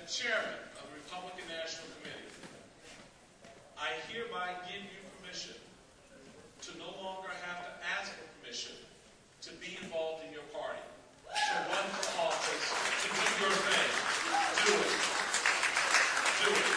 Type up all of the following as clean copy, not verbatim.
chairman of the Republican National Committee, I hereby give you permission to no longer have to ask for permission to be involved in your party, to run for office, to do your thing. Do it. Do it.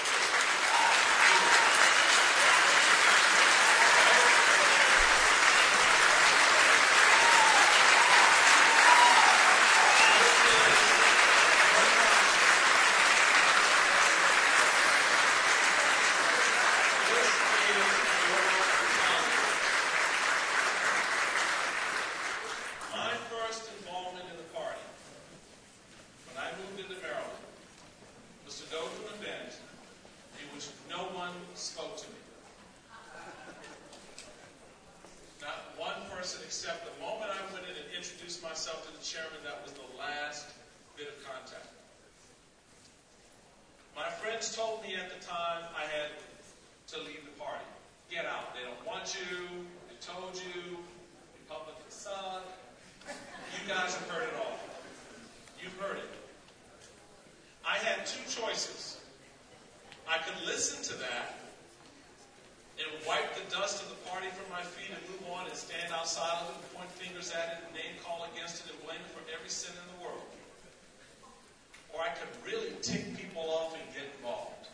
Except the moment I went in and introduced myself to the chairman, that was the last bit of contact. My friends told me at the time I had to leave the party. Get out. They don't want you. They told you. Republicans suck. You guys have heard it all. You've heard it. I had two choices. I could listen to that and wipe the dust of the party from my feet and move on and stand outside of it and point fingers at it and name call against it and blame it for every sin in the world. Or I could really tick people off and get involved.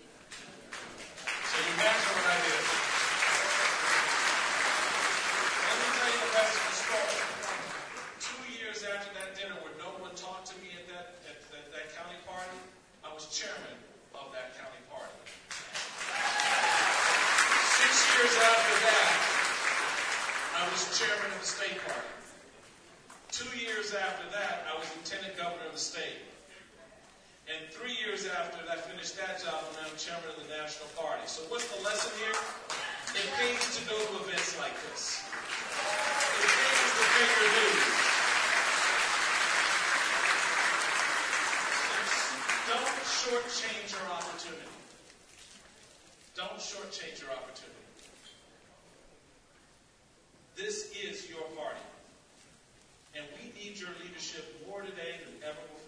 So you imagine what I did. Let me tell you the rest of the story. 2 years after that dinner where no one talked to me at that county party, I was chairman of that county party. 6 years after that, I was chairman of the state party. 2 years after that, I was lieutenant governor of the state. And 3 years after I finished that job, I'm chairman of the national party. So what's the lesson here? It pays to go to events like this. It pays to pay your dues. Don't shortchange your opportunity. Don't shortchange your opportunity. This is your party. And we need your leadership more today than ever before.